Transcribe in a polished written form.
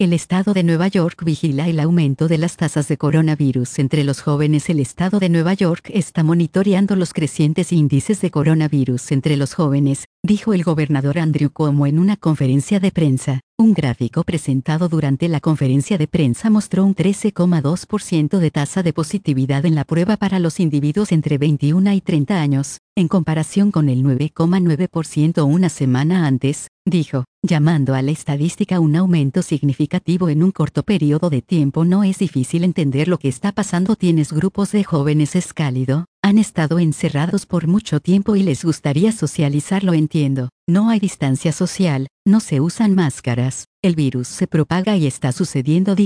El estado de Nueva York vigila el aumento de las tasas de coronavirus entre los jóvenes. El estado de Nueva York está monitoreando los crecientes índices de coronavirus entre los jóvenes, dijo el gobernador Andrew Cuomo en una conferencia de prensa. Un gráfico presentado durante la conferencia de prensa mostró un 13,2% de tasa de positividad en la prueba para los individuos entre 21 y 30 años, en comparación con el 9,9% una semana antes, dijo, llamando a la estadística un aumento significativo en un corto periodo de tiempo. No es difícil entender lo que está pasando. Tienes grupos de jóvenes, es cálido, han estado encerrados por mucho tiempo y les gustaría socializar. Lo entiendo, no hay distancia social, no se usan máscaras, el virus se propaga y está sucediendo.